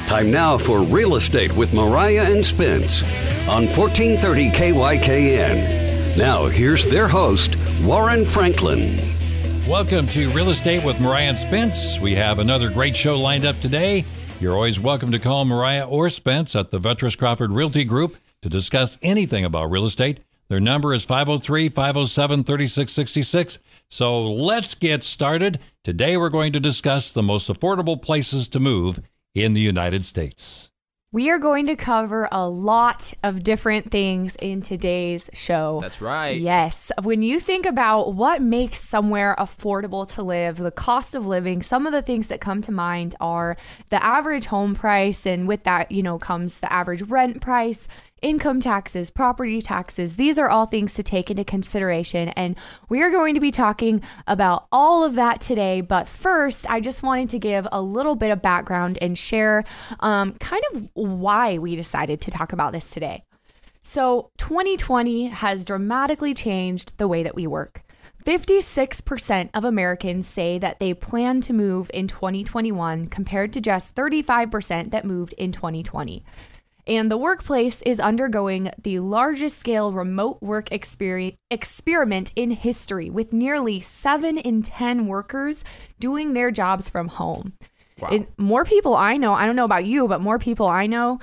Time now for Real Estate with Mariah and Spence on 1430 KYKN. Now, here's their host, Warren Franklin. Welcome to Real Estate with Mariah and Spence. We have another great show lined up today. You're always welcome to call Mariah or Spence at the Vetras Crawford Realty Group to discuss anything about real estate. Their number is 503-507-3666. So let's get started. Today we're going to discuss the most affordable places to move in the United States. We are going to cover a lot of different things in today's show. That's right. Yes. When you think about what makes somewhere affordable to live, the cost of living, some of the things that come to mind are the average home price, and with that, comes the average rent price, income taxes, property taxes. These are all things to take into consideration. And we are going to be talking about all of that today. But first, I just wanted to give a little bit of background and share kind of why we decided to talk about this today. So 2020 has dramatically changed the way that we work. 56% of Americans say that they plan to move in 2021 compared to just 35% that moved in 2020. And the workplace is undergoing the largest scale remote work experiment in history, with nearly 7 in 10 workers doing their jobs from home. Wow. More people I know, I don't know about you, but more people I know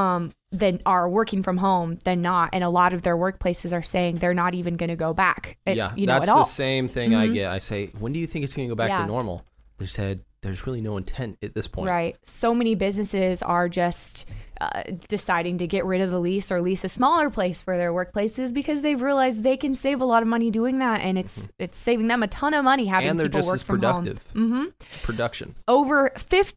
that are working from home than not. And a lot of their workplaces are saying they're not even going to go back. That's at all. the same thing I get. I say, when do you think it's going to go back to normal? They said, there's really no intent at this point. Right. So many businesses are just deciding to get rid of the lease or lease a smaller place for their workplaces because they've realized they can save a lot of money doing that, and it's saving them a ton of money having people work from home. And they're just as productive. Production. Over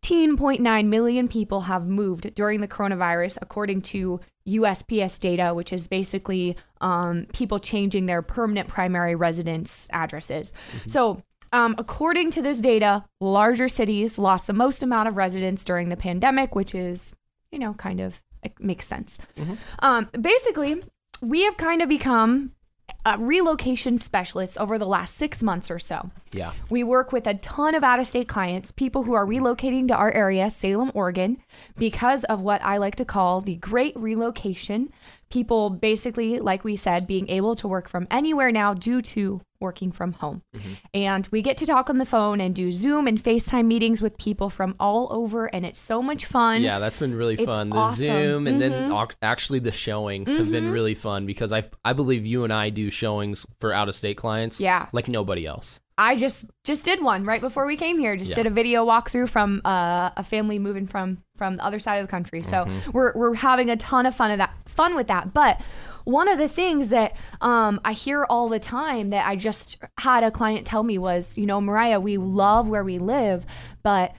15.9 million people have moved during the coronavirus, according to USPS data, which is basically people changing their permanent primary residence addresses. So according to this data, larger cities lost the most amount of residents during the pandemic, which is, kind of it makes sense. Basically, we have kind of become relocation specialists over the last 6 months or so. Yeah. We work with a ton of out-of-state clients, people who are relocating to our area, Salem, Oregon, because of what I like to call the Great Relocation. People basically, like we said, being able to work from anywhere now due to working from home. And we get to talk on the phone and do Zoom and FaceTime meetings with people from all over, and it's so much fun. Yeah, that's been really fun. The awesome. Zoom and then actually the showings have been really fun because I believe you and I do showings for out-of-state clients like nobody else. I just did one right before we came here. Did a video walkthrough from a family moving from the other side of the country. So we're having a ton of fun with that. But one of the things that I hear all the time that I just had a client tell me was, Mariah, we love where we live, but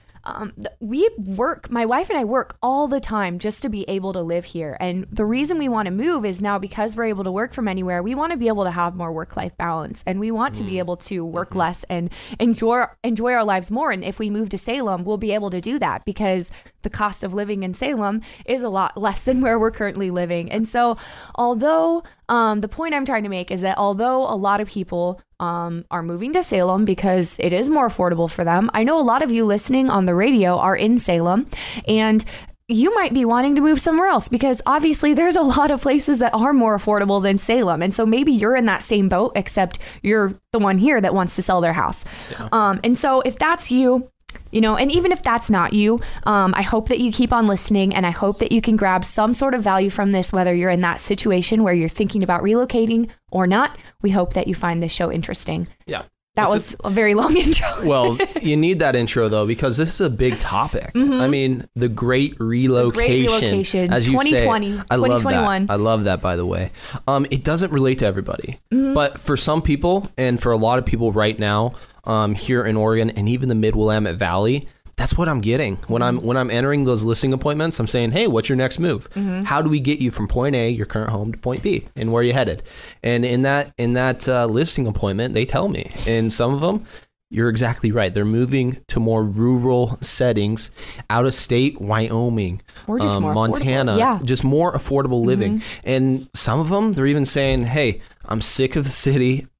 my wife and I work all the time just to be able to live here. And the reason we want to move is now because we're able to work from anywhere, we want to be able to have more work-life balance, and we want to be able to work less and enjoy our lives more. And if we move to Salem, we'll be able to do that because the cost of living in Salem is a lot less than where we're currently living. And so although the point I'm trying to make is that although a lot of people are moving to Salem because it is more affordable for them, I know a lot of you listening on the radio are in Salem, and you might be wanting to move somewhere else because obviously there's a lot of places that are more affordable than Salem. And so maybe you're in that same boat, except you're the one here that wants to sell their house. And so if that's you, and even if that's not you, I hope that you keep on listening, and I hope that you can grab some sort of value from this, whether you're in that situation where you're thinking about relocating or not. We hope that you find this show interesting. Yeah. That was a very long intro. Well, you need that intro, though, because this is a big topic. I mean, the Great Relocation. As you 2020, say, I love 2021. that. I love that, by the way. It doesn't relate to everybody. But for some people, and for a lot of people right now, here in Oregon and even the Mid-Willamette Valley, that's what I'm getting when I'm entering those listing appointments. I'm saying, hey, what's your next move? How do we get you from point A, your current home, to point B, and where are you headed? And in that listing appointment, they tell me, and some of them, you're exactly right. They're moving to more rural settings, out of state, Wyoming, or just more Montana, just more affordable living. And some of them, they're even saying, hey, I'm sick of the city.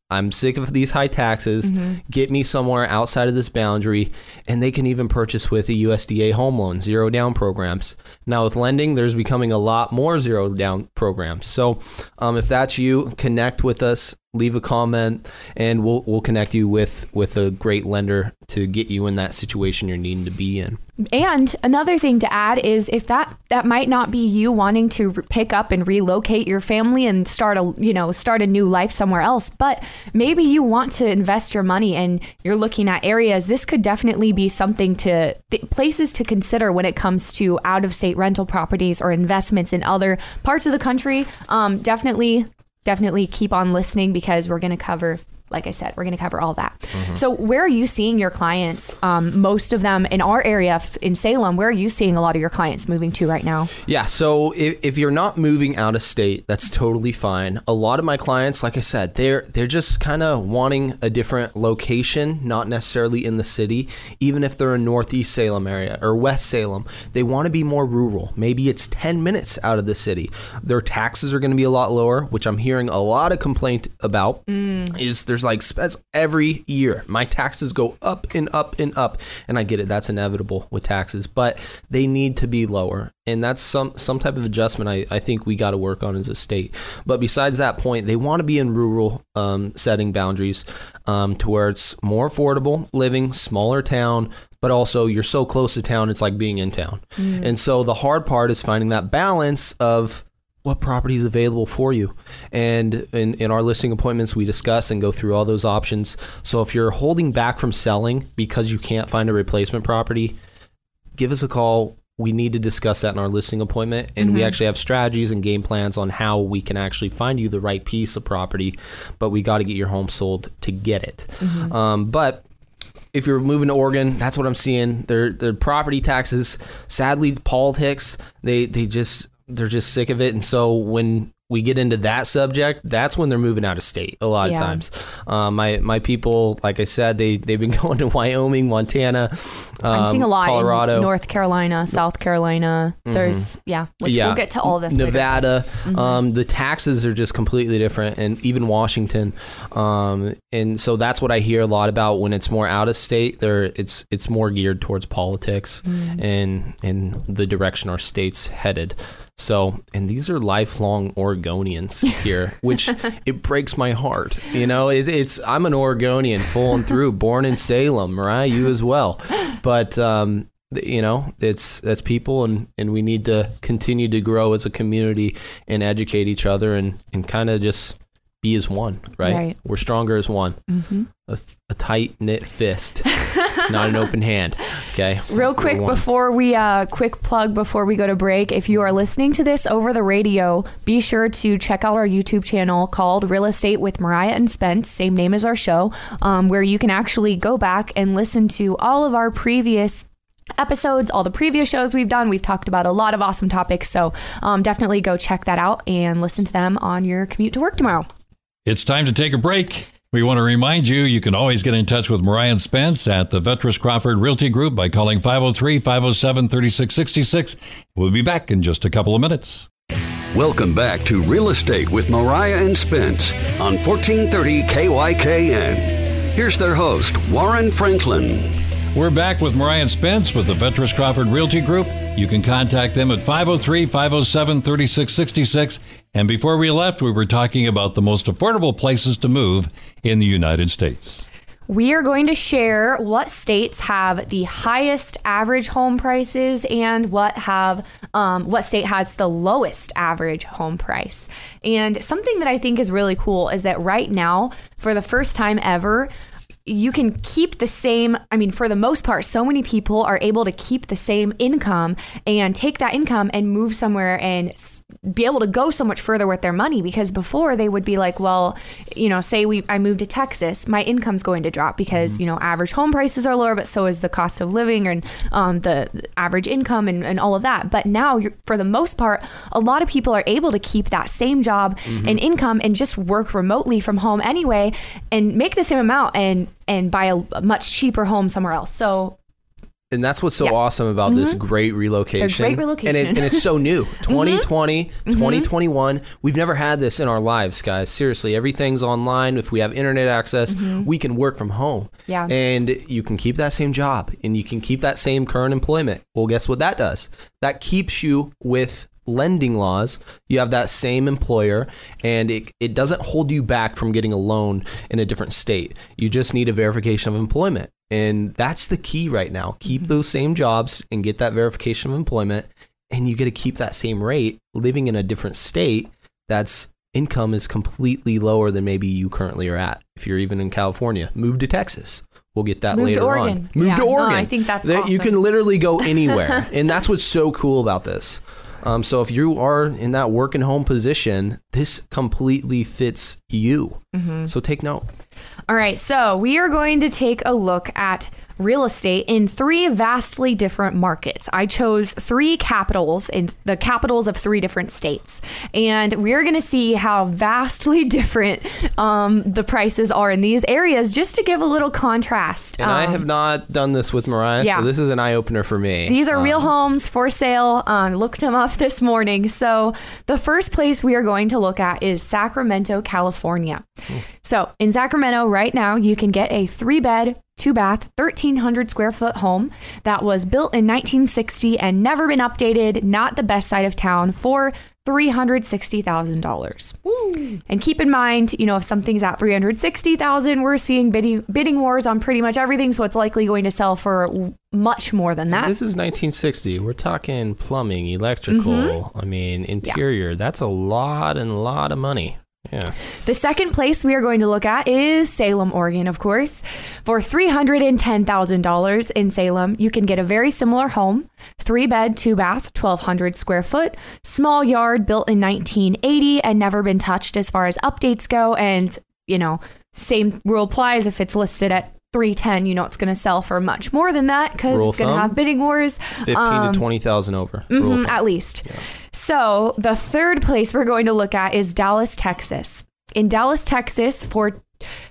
I'm sick of these high taxes. Get me somewhere outside of this boundary. And they can even purchase with a USDA home loan, zero down programs. Now with lending, there's becoming a lot more zero down programs. So if that's you, connect with us, leave a comment, and we'll connect you with a great lender to get you in that situation you're needing to be in. And another thing to add is if that might not be you wanting to pick up and relocate your family and start a new life somewhere else, but maybe you want to invest your money and you're looking at areas. This could definitely be something places to consider when it comes to out of state rental properties or investments in other parts of the country. Definitely keep on listening because we're going to cover, like I said, we're going to cover all that. So where are you seeing your clients? Most of them in our area in Salem, where are you seeing a lot of your clients moving to right now? Yeah, so if you're not moving out of state, that's totally fine. A lot of my clients, like I said, they're just kind of wanting a different location, not necessarily in the city. Even if they're in Northeast Salem area or West Salem, they want to be more rural. Maybe it's 10 minutes out of the city. Their taxes are going to be a lot lower, which I'm hearing a lot of complaint about. There's like every year my taxes go up and up and up, and I get it, that's inevitable with taxes, but they need to be lower, and that's some type of adjustment I think we got to work on as a state. But besides that point, they want to be in rural setting boundaries to where it's more affordable living, smaller town, but also you're so close to town it's like being in town. And so the hard part is finding that balance of what property is available for you. And in our listing appointments, we discuss and go through all those options. So if you're holding back from selling because you can't find a replacement property, give us a call. We need to discuss that in our listing appointment. And we actually have strategies and game plans on how we can actually find you the right piece of property, but we got to get your home sold to get it. But if you're moving to Oregon, that's what I'm seeing. Their property taxes, sadly, politics, they're just sick of it. And so when we get into that subject, that's when they're moving out of state a lot of times. My people, like I said, they've been going to Wyoming, Montana, I'm seeing a lot Colorado, in North Carolina, South Carolina. There's, we'll get to all this Nevada. The taxes are just completely different, and even Washington. And so that's what I hear a lot about when it's more out of state. It's more geared towards politics and the direction our state's headed. So, and these are lifelong Oregonians here, which it breaks my heart. I'm an Oregonian full and through, born in Salem, right? You as well. But, it's people, and we need to continue to grow as a community and educate each other and kind of just be as one, right? We're stronger as one. A tight-knit fist, not an open hand. Okay. Real quick before we quick plug before we go to break, if you are listening to this over the radio, be sure to check out our YouTube channel called Real Estate with Mariah and Spence, same name as our show, where you can actually go back and listen to all of our previous episodes, all the previous shows we've done. We've talked about a lot of awesome topics, so definitely go check that out and listen to them on your commute to work tomorrow. It's time to take a break. We want to remind you can always get in touch with Mariah and Spence at the Vetras Crawford Realty Group by calling 503-507-3666. We'll be back in just a couple of minutes. Welcome back to Real Estate with Mariah and Spence on 1430 KYKN. Here's their host, Warren Franklin. We're back with Mariah and Spence with the Vetras Crawford Realty Group. You can contact them at 503-507-3666. And before we left, we were talking about the most affordable places to move in the United States. We are going to share what states have the highest average home prices and what state has the lowest average home price. And something that I think is really cool is that right now, for the first time ever, you can keep the same, for the most part, so many people are able to keep the same income and take that income and move somewhere and be able to go so much further with their money, because before they would be like, well, say I moved to Texas, my income's going to drop because, average home prices are lower, but so is the cost of living and the average income and all of that. But now, for the most part, a lot of people are able to keep that same job and income and just work remotely from home anyway and make the same amount and buy a much cheaper home somewhere else. So And that's what's so awesome about this great relocation. They're great relocation. And it's so new. 2020, 2021. We've never had this in our lives, guys. Seriously, everything's online. If we have internet access, we can work from home. Yeah. And you can keep that same job and you can keep that same current employment. Well, guess what that does? That keeps you with lending laws. You have that same employer, and it doesn't hold you back from getting a loan in a different state. You just need a verification of employment. And that's the key right now. Keep those same jobs and get that verification of employment, and you get to keep that same rate living in a different state that's income is completely lower than maybe you currently are at. If you're even in California, move to Texas. We'll get that later on. Move to Oregon. No, I think that's awesome. You can literally go anywhere. And that's what's so cool about this. So if you are in that work and home position, this completely fits you. So take note. All right, so we are going to take a look at real estate in 3 vastly different markets. I chose 3 capitals in the capitals of 3 different states. And we're going to see how vastly different the prices are in these areas, just to give a little contrast. And I have not done this with Mariah, so this is an eye-opener for me. These are real homes for sale. Looked them up this morning. So the first place we are going to look at is Sacramento, California. So in Sacramento right now, you can get a 3-bed, 2-bath, 1,300 square foot home that was built in 1960 and never been updated, not the best side of town, for $360,000. And keep in mind, if something's at $360,000, we're seeing bidding wars on pretty much everything, so it's likely going to sell for much more than that. This is 1960. We're talking plumbing, electrical, interior. Yeah. That's a lot of money. Yeah. The second place we are going to look at is Salem, Oregon, of course. For $310,000 in Salem, you can get a very similar home, 3-bed, 2-bath, 1,200 square foot, small yard, built in 1980 and never been touched as far as updates go. And, same rule applies if it's listed at $310, it's going to sell for much more than that because it's going to have bidding wars. 15 to 20,000 over. At least. Yeah. So the third place we're going to look at is Dallas, Texas. In Dallas, Texas, for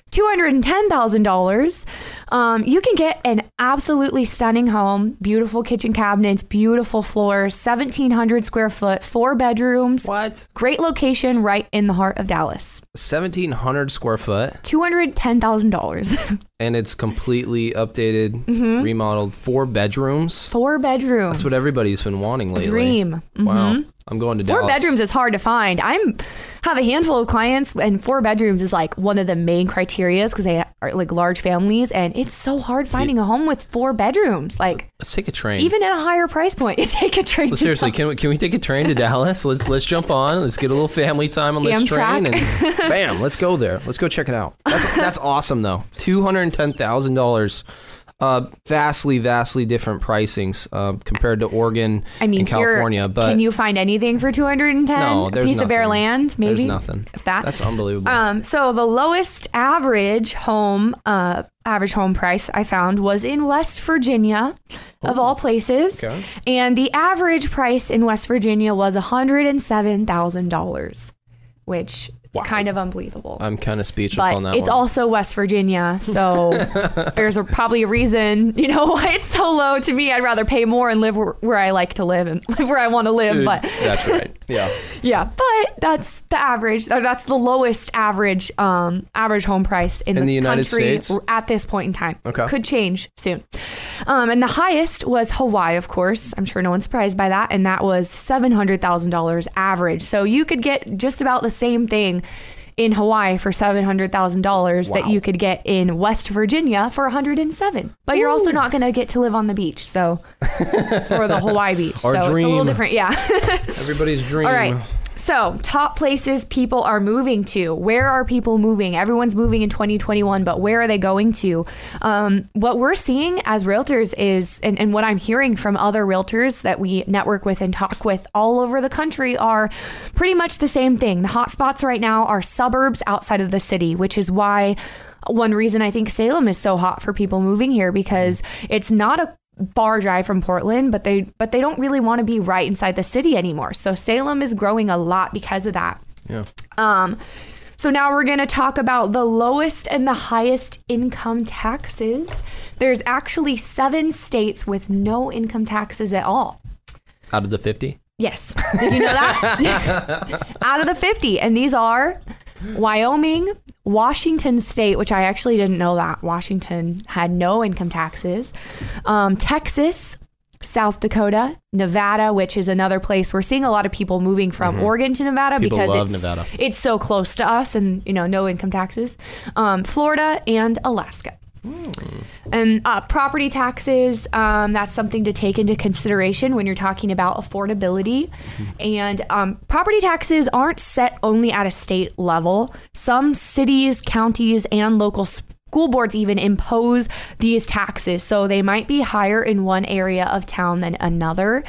$210,000, you can get an absolutely stunning home, beautiful kitchen cabinets, beautiful floors, 1,700 square foot, 4 bedrooms. What? Great location right in the heart of Dallas. 1,700 square foot. $210,000. And it's completely updated, remodeled, 4 bedrooms. 4 bedrooms. That's what everybody's been wanting lately. Dream. Wow. I'm going to Dallas. 4 bedrooms is hard to find. Have a handful of clients, and 4 bedrooms is like one of the main criterias because they are like large families, and it's so hard finding a home with 4 bedrooms. Like, let's take a train. Even at a higher price point, you take a train. Well, seriously, can we take a train to Dallas? Let's jump on. Let's get a little family time on this train, and bam, let's go there. Let's go check it out. That's awesome though. $210,000. Vastly different pricings compared to Oregon and California. But can you find anything for $210? No, there's piece of bare land, maybe. There's nothing. That's unbelievable. So the lowest average home price I found was in West Virginia, of all places. Okay. And the average price in West Virginia was $107,000, which is kind of unbelievable. I'm kind of speechless on that one. It's also West Virginia, so there's probably a reason, why it's so low. To me, I'd rather pay more and live where I like to live and live where I want to live. But that's right. Yeah. Yeah, but that's the average. That's the lowest average home price in the United country States at this point in time. Okay. Could change soon. And the highest was Hawaii, of course. I'm sure no one's surprised by that. And that was $700,000 average. So you could get just about the same thing in Hawaii for $700,000 that you could get in West Virginia for $107,000. But you're also not going to get to live on the beach, or the Hawaii beach. Our so dream. It's a little different. Yeah. Everybody's dream. All right. So, top places people are moving to. Where are people moving? Everyone's moving in 2021, but where are they going to? What we're seeing as realtors is, and what I'm hearing from other realtors that we network with and talk with all over the country, are pretty much the same thing. The hot spots right now are suburbs outside of the city, which is why one reason I think Salem is so hot for people moving here, because it's not a far drive from Portland, but they don't really want to be right inside the city anymore. So Salem is growing a lot because of that. Yeah. So now we're going to talk about the lowest and the highest income taxes. There's actually 7 states with no income taxes at all. Out of the 50? Yes. Did you know that? Out of the 50. And these are Wyoming, Washington State, which I actually didn't know that. Washington had no income taxes. Texas, South Dakota, Nevada, which is another place we're seeing a lot of people moving from Oregon to Nevada People because love Nevada. It's so close to us and, no income taxes. Florida and Alaska. And property taxes, that's something to take into consideration when you're talking about affordability. And property taxes aren't set only at a state level. Some cities, counties, and local school boards even impose these taxes. So they might be higher in one area of town than another.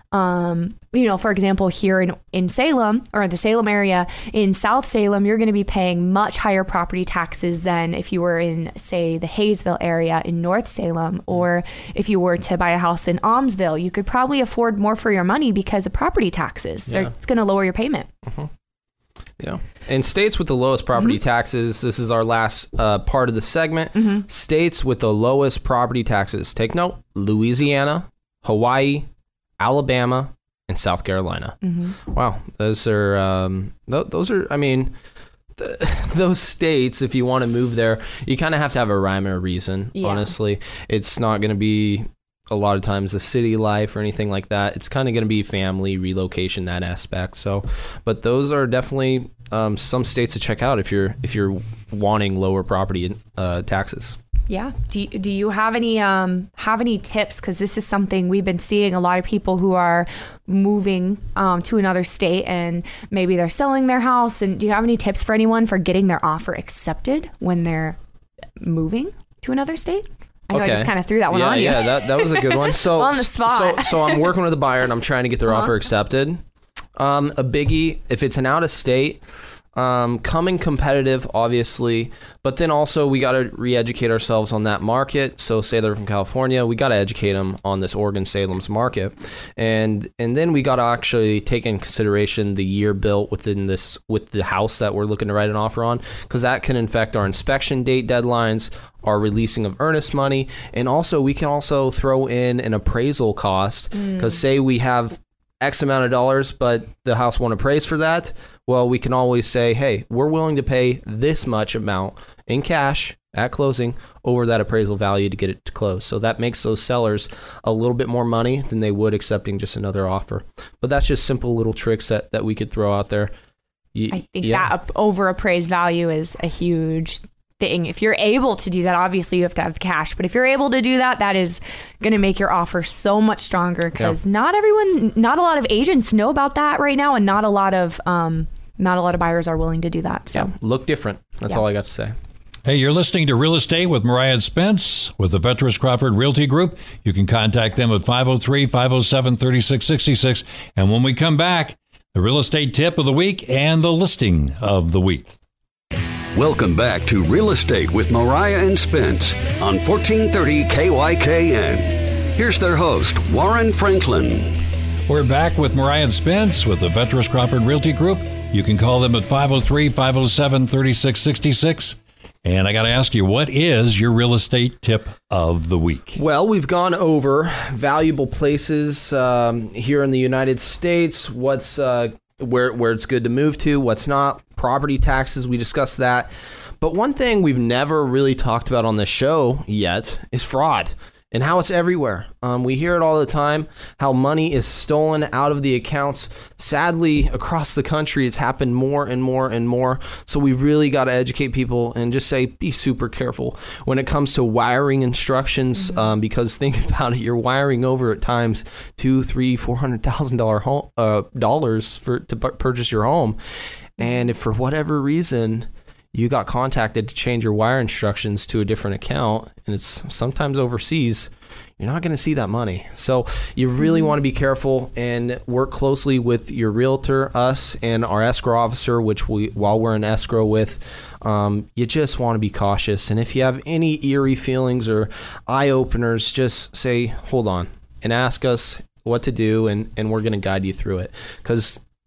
For example, here in Salem, or the Salem area, in South Salem, you're going to be paying much higher property taxes than if you were in, say, the Hayesville area in North Salem, or if you were to buy a house in Almsville. You could probably afford more for your money because of property taxes. Yeah. It's going to lower your payment. Yeah. In states with the lowest property taxes, this is our last part of the segment. States with the lowest property taxes. Take note: Louisiana, Hawaii, Alabama, and South Carolina. Wow, those are I mean, those states, if you want to move there, you kind of have to have a rhyme or a reason. Honestly, it's not going to be a lot of times a city life or anything like that. It's kind of going to be family relocation, that aspect. So, but those are definitely some states to check out if you're wanting lower property taxes. Yeah. Do you have any tips? Because this is something we've been seeing a lot of people who are moving to another state, and maybe they're selling their house. And do you have any tips for anyone for getting their offer accepted when they're moving to another state? I know I just kind of threw that one on you. Yeah, that was a good one. So on the spot. So I'm working with a buyer and I'm trying to get their offer accepted. A biggie, if it's an out of state, coming competitive, obviously, but then also we got to re-educate ourselves on that market. So say they're from California, we got to educate them on this Oregon Salem's market, and then we got to actually take in consideration the year built with the house that we're looking to write an offer on, because that can affect our inspection date deadlines, our releasing of earnest money, and also we can also throw in an appraisal cost, because say we have X amount of dollars, but the house won't appraise for that. Well, we can always say, hey, we're willing to pay this much amount in cash at closing over that appraisal value to get it to close. So that makes those sellers a little bit more money than they would accepting just another offer. But that's just simple little tricks that we could throw out there. I think that over appraised value is a huge thing. If you're able to do that, obviously you have to have cash, but if you're able to do that, that is going to make your offer so much stronger, because not a lot of agents know about that right now, and not a lot of buyers are willing to do that. So look different. That's all I got to say. Hey, you're listening to Real Estate with Mariah and Spence with the Vetras Crawford Realty Group. You can contact them at 503-507-3666. And when we come back, the real estate tip of the week and the listing of the week. Welcome back to Real Estate with Mariah and Spence on 1430 KYKN. Here's their host, Warren Franklin. We're back with Mariah and Spence with the Vetras Crawford Realty Group. You can call them at 503-507-3666. And I got to ask you, what is your real estate tip of the week? Well, we've gone over valuable places here in the United States, what's where it's good to move to, what's not, property taxes, we discussed that. But one thing we've never really talked about on this show yet is fraud and how it's everywhere. We hear it all the time, how money is stolen out of the accounts. Sadly, across the country, it's happened more and more and more. So we really got to educate people and just say, be super careful when it comes to wiring instructions, because think about it, you're wiring over at times $200,000, $300,000, $400,000 to purchase your home. And if for whatever reason you got contacted to change your wire instructions to a different account, and it's sometimes overseas, you're not going to see that money. So you really want to be careful and work closely with your realtor, us, and our escrow officer, which while we're in escrow with, you just want to be cautious. And if you have any eerie feelings or eye openers, just say, hold on, and ask us what to do, and we're going to guide you through it. Because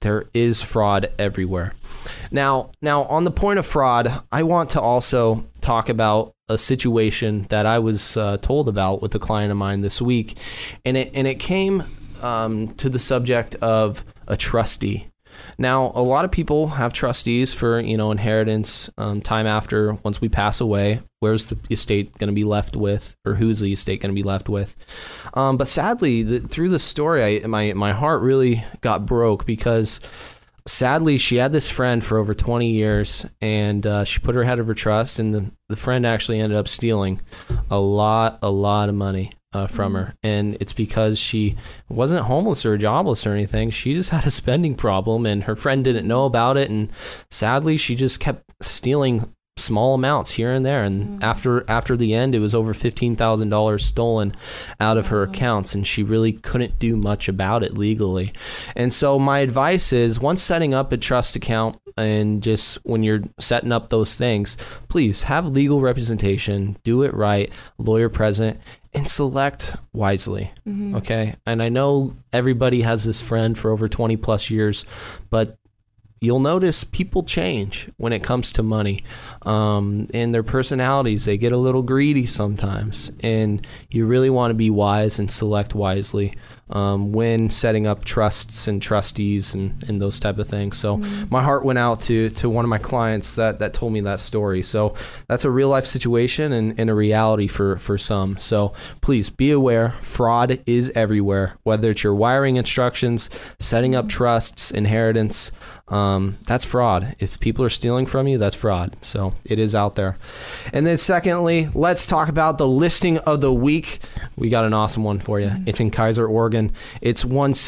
there is fraud everywhere. Now on the point of fraud, I want to also talk about a situation that I was told about with a client of mine this week, and it came to the subject of a trustee. Now, a lot of people have trustees for, inheritance, time after, once we pass away. Where's the estate going to be left with, or who's the estate going to be left with? But sadly, through the story, my heart really got broke because sadly, she had this friend for over 20 years, and she put her head of her trust, and the friend actually ended up stealing a lot of money from her. And it's because she wasn't homeless or jobless or anything. She just had a spending problem, and her friend didn't know about it. And sadly, she just kept stealing small amounts here and there. And after the end, it was over $15,000 stolen out of her accounts, and she really couldn't do much about it legally. And so my advice is, once setting up a trust account, and just when you're setting up those things, please have legal representation, do it right, lawyer present, and select wisely. Okay? And I know everybody has this friend for over 20 plus years, but you'll notice people change when it comes to money, and their personalities. They get a little greedy sometimes, and you really want to be wise and select wisely when setting up trusts and trustees and those type of things. So my heart went out to one of my clients that told me that story. So that's a real life situation and a reality for some. So please be aware, fraud is everywhere, whether it's your wiring instructions, setting up trusts, inheritance. That's fraud. If people are stealing from you, that's fraud. So it is out there. And then secondly, let's talk about the listing of the week. We got an awesome one for you. It's in Keizer, Oregon. It's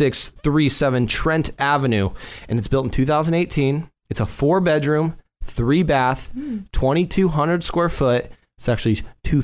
1637 Trent Avenue, and it's built in 2018. It's a 4-bedroom, 3-bath, 2,200 square foot. It's actually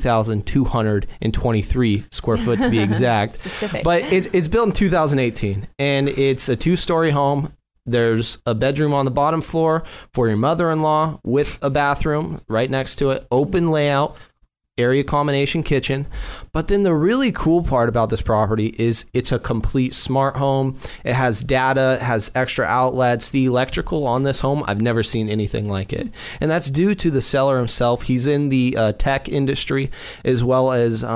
2,223 square foot to be exact. But it's built in 2018, and it's a 2-story home. There's a bedroom on the bottom floor for your mother-in-law with a bathroom right next to it, open layout, area combination kitchen. But then the really cool part about this property is it's a complete smart home. It has data, it has extra outlets. The electrical on this home, I've never seen anything like it. And that's due to the seller himself. He's in the tech industry, as well as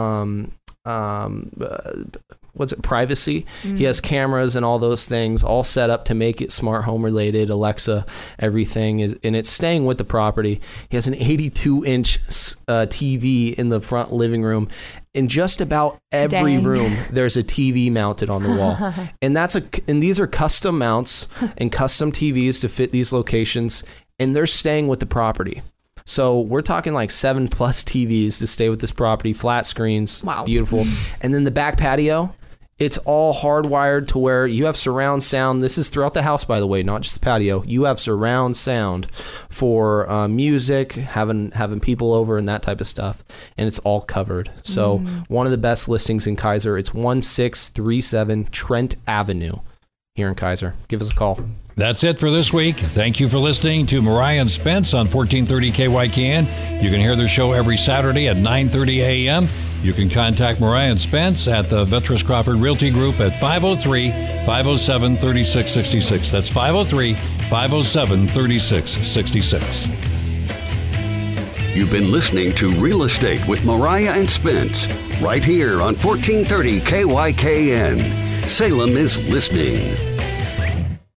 privacy. He has cameras and all those things all set up to make it smart home related, Alexa, everything is, and it's staying with the property. He has an 82-inch TV in the front living room. In just about every room, there's a TV mounted on the wall. And these are custom mounts and custom TVs to fit these locations, and they're staying with the property. So we're talking like 7+ TVs to stay with this property, flat screens, beautiful. And then the back patio, it's all hardwired to where you have surround sound. This is throughout the house, by the way, not just the patio. You have surround sound for music, having people over and that type of stuff, and it's all covered. So one of the best listings in Keizer. It's 1637 Trent Avenue here in Keizer. Give us a call. That's it for this week. Thank you for listening to Mariah and Spence on 1430 KYKN. You can hear their show every Saturday at 9:30 a.m. You can contact Mariah and Spence at the Vetras Crawford Realty Group at 503-507-3666. That's 503-507-3666. You've been listening to Real Estate with Mariah and Spence, right here on 1430 KYKN. Salem is listening.